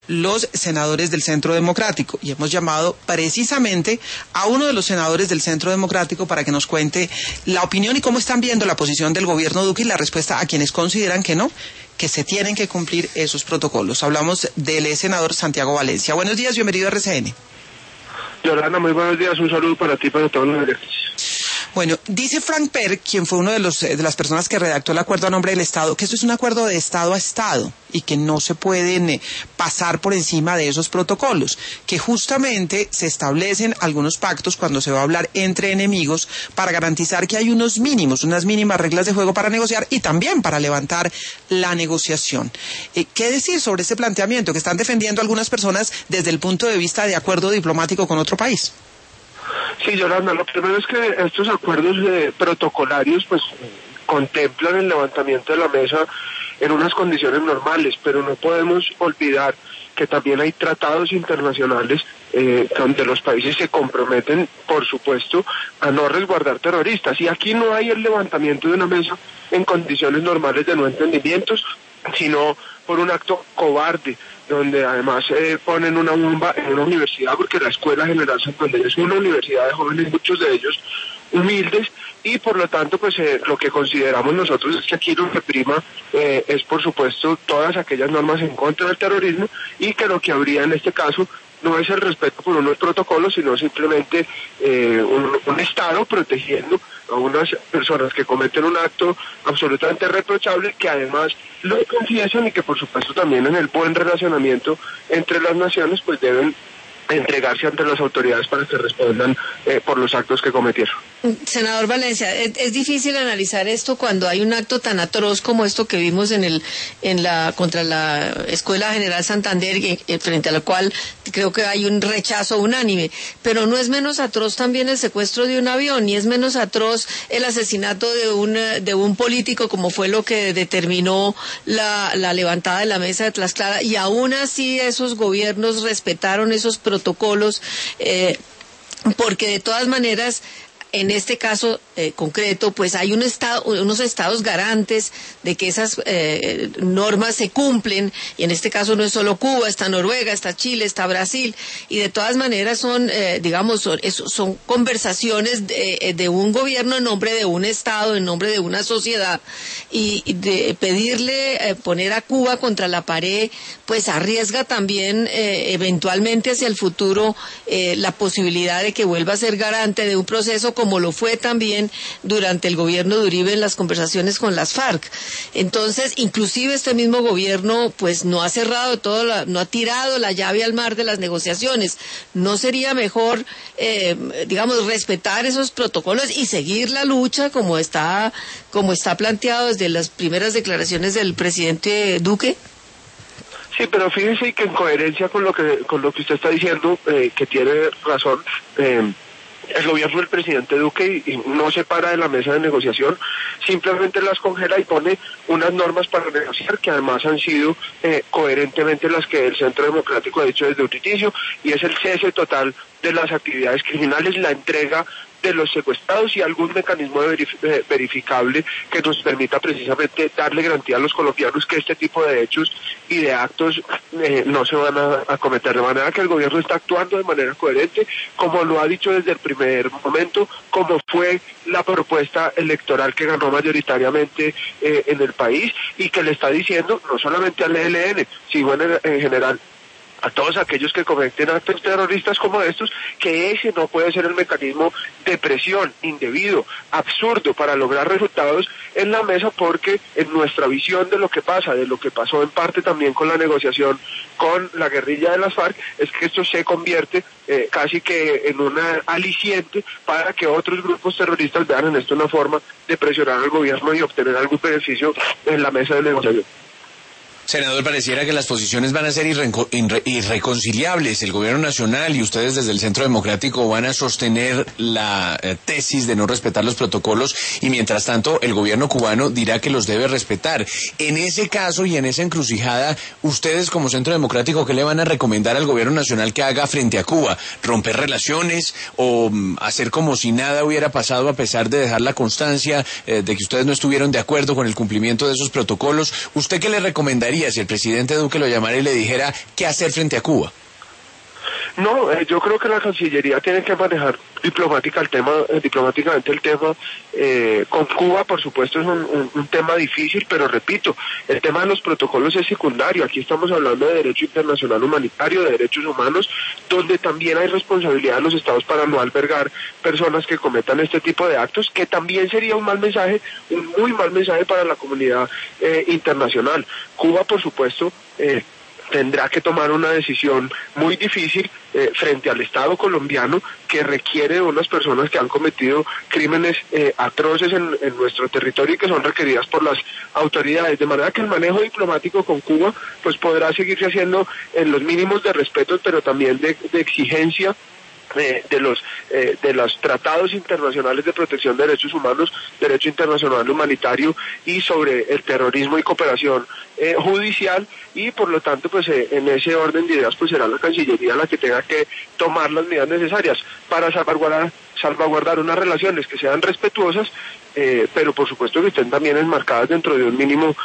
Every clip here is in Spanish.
los senadores del Centro Democrático, y hemos llamado precisamente a uno de los senadores del Centro Democrático para que nos cuente la opinión y cómo están viendo la posición del gobierno Duque y la respuesta a quienes consideran que no, que se tienen que cumplir esos protocolos. Hablamos del senador Santiago Valencia. Buenos días, bienvenido a RCN. Yolanda, muy buenos días, un saludo para ti y para todos los ejercicios. Bueno, dice Frank Per, quien fue uno de las personas que redactó el acuerdo a nombre del Estado, que esto es un acuerdo de Estado a Estado y que no se pueden pasar por encima de esos protocolos, que justamente se establecen algunos pactos cuando se va a hablar entre enemigos para garantizar que hay unos mínimos, unas mínimas reglas de juego para negociar y también para levantar la negociación. ¿Qué decir sobre este planteamiento que están defendiendo algunas personas desde el punto de vista de acuerdo diplomático con otro país? Sí, Yolanda, lo primero es que estos acuerdos protocolarios pues contemplan el levantamiento de la mesa en unas condiciones normales, pero no podemos olvidar que también hay tratados internacionales donde los países se comprometen, por supuesto, a no resguardar terroristas. Y aquí no hay el levantamiento de una mesa en condiciones normales de no entendimientos, sino por un acto cobarde, donde además ponen una bomba en una universidad, porque la Escuela General Santander es una universidad de jóvenes, muchos de ellos humildes, y por lo tanto pues lo que consideramos nosotros es que aquí lo que prima es por supuesto todas aquellas normas en contra del terrorismo, y que lo que habría en este caso no es el respeto por unos protocolos, sino simplemente un Estado protegiendo a unas personas que cometen un acto absolutamente reprochable, que además lo confiesan y que por supuesto también en el buen relacionamiento entre las naciones pues deben entregarse ante las autoridades para que respondan por los actos que cometieron. Senador Valencia, es difícil analizar esto cuando hay un acto tan atroz como esto que vimos contra la Escuela General Santander, frente a la cual creo que hay un rechazo unánime, pero no es menos atroz también el secuestro de un avión, ni es menos atroz el asesinato de un político, como fue lo que determinó la levantada de la mesa de Tlaxcala, y aún así esos gobiernos respetaron esos protocolos, porque de todas maneras en este caso concreto, pues hay unos estados garantes de que esas normas se cumplen, y en este caso no es solo Cuba, está Noruega, está Chile, está Brasil, y de todas maneras son conversaciones de un gobierno en nombre de un estado, en nombre de una sociedad, y de pedirle poner a Cuba contra la pared, pues arriesga también eventualmente hacia el futuro la posibilidad de que vuelva a ser garante de un proceso como lo fue también durante el gobierno de Uribe en las conversaciones con las FARC. Entonces, inclusive este mismo gobierno pues no ha cerrado no ha tirado la llave al mar de las negociaciones. ¿No sería mejor, respetar esos protocolos y seguir la lucha como está planteado desde las primeras declaraciones del presidente Duque? Sí, pero fíjese que en coherencia con lo que usted está diciendo, que tiene razón, el gobierno del presidente Duque y no se para de la mesa de negociación, simplemente las congela y pone unas normas para negociar que además han sido coherentemente las que el Centro Democrático ha dicho desde un inicio, y es el cese total de las actividades criminales, la entrega de los secuestrados y algún mecanismo verificable que nos permita precisamente darle garantía a los colombianos que este tipo de hechos y de actos no se van a cometer, de manera que el gobierno está actuando de manera coherente, como lo ha dicho desde el primer momento, como fue la propuesta electoral que ganó mayoritariamente en el país, y que le está diciendo no solamente al ELN, sino en general a todos aquellos que cometen actos terroristas como estos, que ese no puede ser el mecanismo de presión indebido, absurdo, para lograr resultados en la mesa, porque en nuestra visión de lo que pasa, de lo que pasó en parte también con la negociación con la guerrilla de las FARC, es que esto se convierte casi que en una aliciente para que otros grupos terroristas vean en esto una forma de presionar al gobierno y obtener algún beneficio en la mesa de negociación. Senador, pareciera que las posiciones van a ser irreconciliables. El gobierno nacional y ustedes desde el Centro Democrático van a sostener la tesis de no respetar los protocolos, y mientras tanto el gobierno cubano dirá que los debe respetar. En ese caso y en esa encrucijada, ustedes como Centro Democrático, ¿qué le van a recomendar al gobierno nacional que haga frente a Cuba? ¿Romper relaciones o hacer como si nada hubiera pasado a pesar de dejar la constancia de que ustedes no estuvieron de acuerdo con el cumplimiento de esos protocolos? ¿Usted qué le recomendaría pasaría si el presidente Duque lo llamara y le dijera qué hacer frente a Cuba? No, yo creo que la Cancillería tiene que manejar diplomáticamente el tema. Con Cuba, por supuesto, es un tema difícil, pero repito, el tema de los protocolos es secundario. Aquí estamos hablando de derecho internacional humanitario, de derechos humanos, donde también hay responsabilidad de los estados para no albergar personas que cometan este tipo de actos, que también sería un muy mal mensaje para la comunidad internacional. Cuba, por supuesto, tendrá que tomar una decisión muy difícil frente al Estado colombiano, que requiere de unas personas que han cometido crímenes atroces en nuestro territorio y que son requeridas por las autoridades, de manera que el manejo diplomático con Cuba pues podrá seguirse haciendo en los mínimos de respeto, pero también de exigencia de los tratados internacionales de protección de derechos humanos, derecho internacional humanitario y sobre el terrorismo y cooperación judicial, y por lo tanto pues en ese orden de ideas pues será la Cancillería la que tenga que tomar las medidas necesarias para salvaguardar unas relaciones que sean respetuosas, pero por supuesto que estén también enmarcadas dentro de un mínimo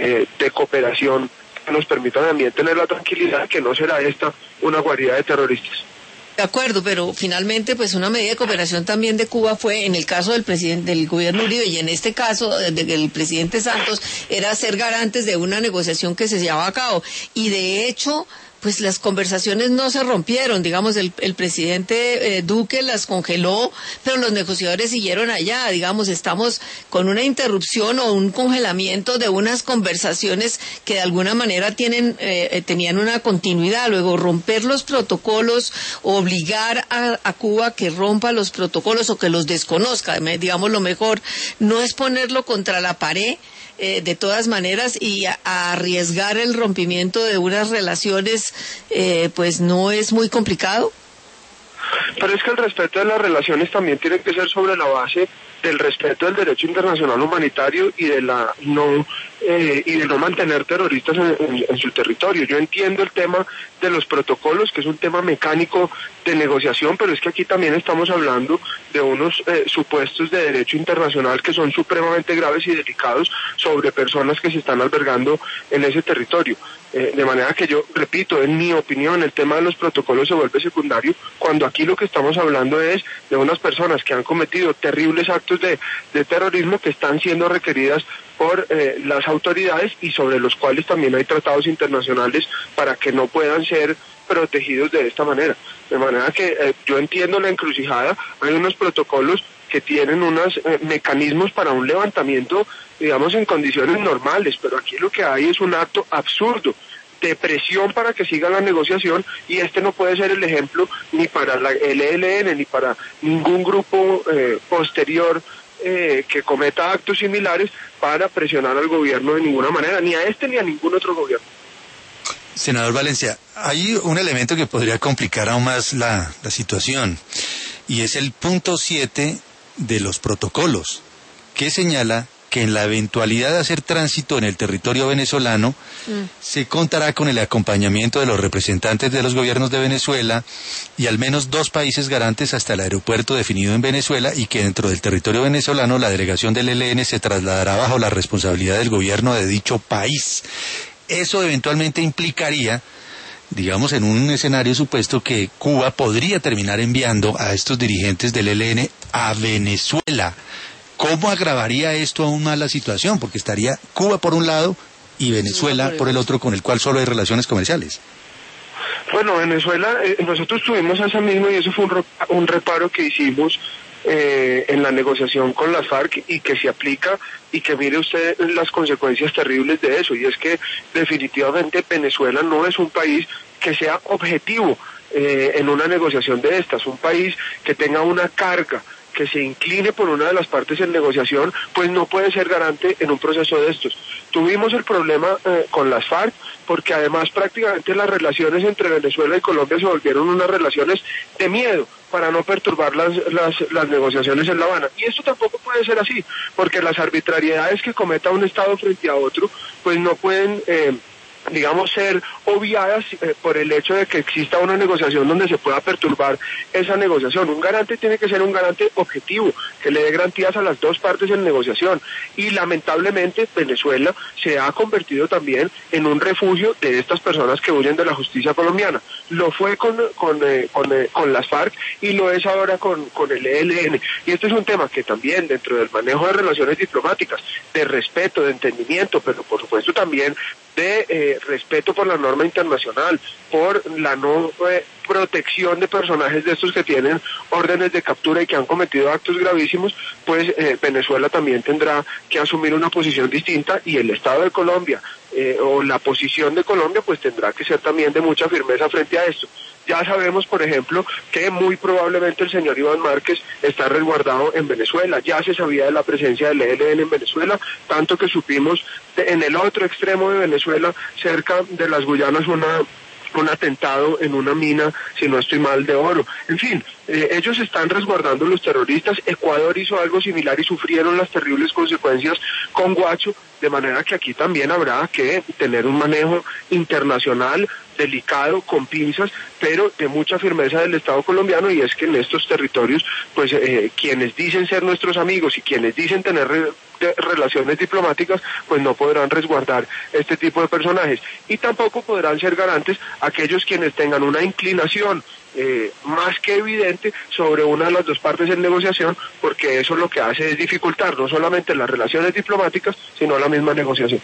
de cooperación que nos permita también tener la tranquilidad que no será esta una guarida de terroristas. De acuerdo, pero finalmente pues una medida de cooperación también de Cuba fue, en el caso del gobierno Uribe y en este caso del presidente Santos, era ser garantes de una negociación que se llevaba a cabo, y de hecho pues las conversaciones no se rompieron, digamos, el presidente Duque las congeló, pero los negociadores siguieron allá, digamos, estamos con una interrupción o un congelamiento de unas conversaciones que de alguna manera tenían una continuidad. Luego, romper los protocolos, obligar a Cuba a que rompa los protocolos o que los desconozca, digamos, lo mejor no es ponerlo contra la pared, de todas maneras, y a arriesgar el rompimiento de unas relaciones, pues no es muy complicado. Pero es que el respeto de las relaciones también tiene que ser sobre la base del respeto del derecho internacional humanitario y de no mantener terroristas en su territorio. Yo entiendo el tema de los protocolos, que es un tema mecánico de negociación, pero es que aquí también estamos hablando de unos supuestos de derecho internacional que son supremamente graves y delicados sobre personas que se están albergando en ese territorio. De manera que yo, repito, en mi opinión, el tema de los protocolos se vuelve secundario, cuando aquí lo que estamos hablando es de unas personas que han cometido terribles actos de terrorismo que están siendo requeridas por las autoridades y sobre los cuales también hay tratados internacionales para que no puedan ser protegidos de esta manera. De manera que yo entiendo la encrucijada, hay unos protocolos que tienen unos mecanismos para un levantamiento, digamos, en condiciones normales, pero aquí lo que hay es un acto absurdo de presión para que siga la negociación, y este no puede ser el ejemplo ni para el ELN ni para ningún grupo posterior que cometa actos similares para presionar al gobierno de ninguna manera, ni a este ni a ningún otro gobierno. Senador Valencia, hay un elemento que podría complicar aún más la situación, y es el punto 7 de los protocolos, que señala que en la eventualidad de hacer tránsito en el territorio venezolano, se contará con el acompañamiento de los representantes de los gobiernos de Venezuela y al menos 2 países garantes hasta el aeropuerto definido en Venezuela, y que dentro del territorio venezolano la delegación del ELN se trasladará bajo la responsabilidad del gobierno de dicho país. Eso eventualmente implicaría, digamos, en un escenario supuesto, que Cuba podría terminar enviando a estos dirigentes del ELN a Venezuela. ¿Cómo agravaría esto aún más la situación? Porque estaría Cuba por un lado y Venezuela por el otro, con el cual solo hay relaciones comerciales. Bueno, Venezuela, nosotros tuvimos ese mismo, y eso fue un reparo que hicimos en la negociación con las FARC, y que se aplica, y que mire usted las consecuencias terribles de eso, y es que definitivamente Venezuela no es un país que sea objetivo en una negociación de estas. Un país que tenga una carga, que se incline por una de las partes en negociación, pues no puede ser garante en un proceso de estos. Tuvimos el problema con las FARC, porque además prácticamente las relaciones entre Venezuela y Colombia se volvieron unas relaciones de miedo para no perturbar las negociaciones en La Habana. Y esto tampoco puede ser así, porque las arbitrariedades que cometa un Estado frente a otro, pues no pueden digamos, ser obviadas por el hecho de que exista una negociación donde se pueda perturbar esa negociación. Un garante tiene que ser un garante objetivo, que le dé garantías a las dos partes en negociación. Y lamentablemente Venezuela se ha convertido también en un refugio de estas personas que huyen de la justicia colombiana. Lo fue con las FARC y lo es ahora con el ELN. Y este es un tema que también dentro del manejo de relaciones diplomáticas, de respeto, de entendimiento, pero por supuesto también de respeto por la norma internacional, por la no protección de personajes de estos que tienen órdenes de captura y que han cometido actos gravísimos, pues Venezuela también tendrá que asumir una posición distinta, y el Estado de Colombia o la posición de Colombia pues tendrá que ser también de mucha firmeza frente a esto. Ya sabemos, por ejemplo, que muy probablemente el señor Iván Márquez está resguardado en Venezuela. Ya se sabía de la presencia del ELN en Venezuela, tanto que supimos en el otro extremo de Venezuela, cerca de las Guyanas, un atentado en una mina, si no estoy mal, de oro. En fin, ellos están resguardando a los terroristas. Ecuador hizo algo similar y sufrieron las terribles consecuencias con Guacho, de manera que aquí también habrá que tener un manejo internacional delicado, con pinzas, pero de mucha firmeza del Estado colombiano, y es que en estos territorios, pues quienes dicen ser nuestros amigos y quienes dicen tener relaciones diplomáticas, pues no podrán resguardar este tipo de personajes, y tampoco podrán ser garantes aquellos quienes tengan una inclinación más que evidente sobre una de las dos partes en negociación, porque eso lo que hace es dificultar no solamente las relaciones diplomáticas, sino la misma negociación.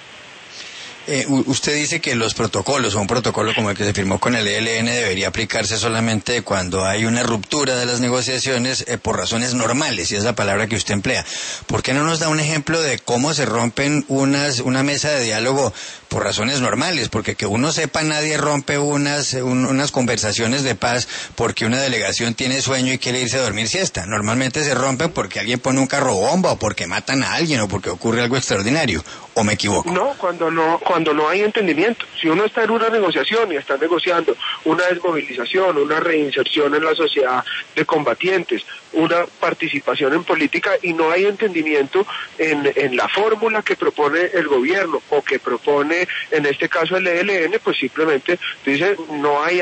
Usted dice que los protocolos, o un protocolo como el que se firmó con el ELN, debería aplicarse solamente cuando hay una ruptura de las negociaciones por razones normales, y es la palabra que usted emplea. ¿Por qué no nos da un ejemplo de cómo se rompen una mesa de diálogo por razones normales? Porque que uno sepa, nadie rompe unas conversaciones de paz porque una delegación tiene sueño y quiere irse a dormir siesta. Normalmente se rompen porque alguien pone un carro bomba, o porque matan a alguien, o porque ocurre algo extraordinario. ¿O me equivoco? No, cuando no hay entendimiento. Si uno está en una negociación y está negociando una desmovilización, una reinserción en la sociedad de combatientes, una participación en política, y no hay entendimiento en la fórmula que propone el gobierno o que propone en este caso el ELN, pues simplemente dice no hay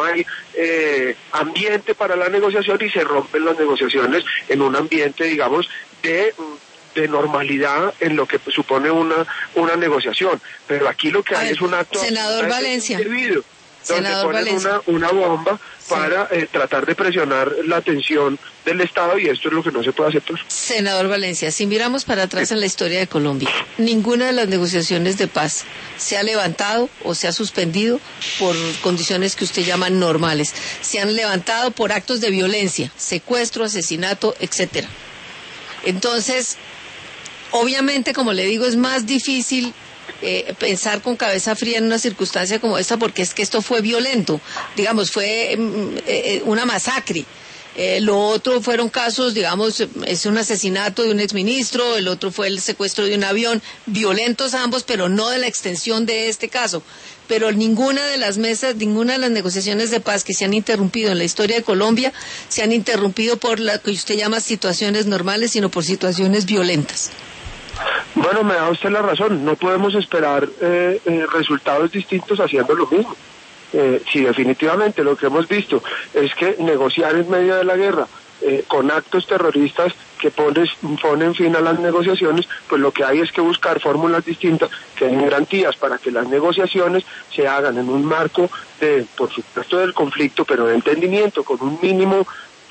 ambiente para la negociación, y se rompen las negociaciones en un ambiente, digamos, de normalidad en lo que supone una negociación. Pero aquí lo que hay es un acto indebido, donde ponen una bomba para tratar de presionar la atención del Estado, y esto es lo que no se puede aceptar. Senador Valencia, si miramos para atrás en la historia de Colombia, ninguna de las negociaciones de paz se ha levantado o se ha suspendido por condiciones que usted llama normales. Se han levantado por actos de violencia, secuestro, asesinato, etcétera. Entonces, obviamente, como le digo, es más difícil pensar con cabeza fría en una circunstancia como esta, porque es que esto fue violento, digamos, fue una masacre. Lo otro fueron casos, digamos, es un asesinato de un exministro, el otro fue el secuestro de un avión, violentos ambos, pero no de la extensión de este caso. Pero ninguna de las negociaciones de paz que se han interrumpido en la historia de Colombia se han interrumpido por lo que usted llama situaciones normales, sino por situaciones violentas. Bueno, me da usted la razón, no podemos esperar resultados distintos haciendo lo mismo. Sí, definitivamente lo que hemos visto es que negociar en medio de la guerra con actos terroristas que ponen fin a las negociaciones, pues lo que hay es que buscar fórmulas distintas que den garantías para que las negociaciones se hagan en un marco por supuesto, del conflicto, pero de entendimiento, con un mínimo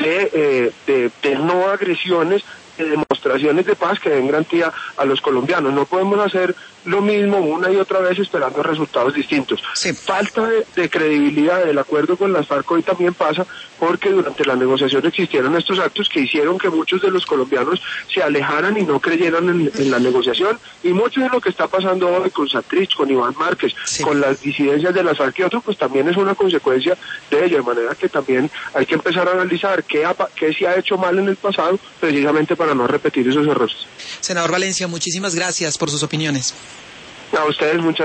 de no agresiones, de demostraciones de paz que den garantía a los colombianos. No podemos hacer lo mismo una y otra vez esperando resultados distintos. Sí. Falta de credibilidad del acuerdo con las FARC hoy también pasa porque durante la negociación existieron estos actos que hicieron que muchos de los colombianos se alejaran y no creyeran en la negociación, y mucho de lo que está pasando hoy con Santrich, con Iván Márquez, sí, con las disidencias de las FARC y otros, pues también es una consecuencia de ello, de manera que también hay que empezar a analizar qué se ha hecho mal en el pasado, precisamente para no repetir esos errores. Senador Valencia, muchísimas gracias por sus opiniones. A ustedes, muchas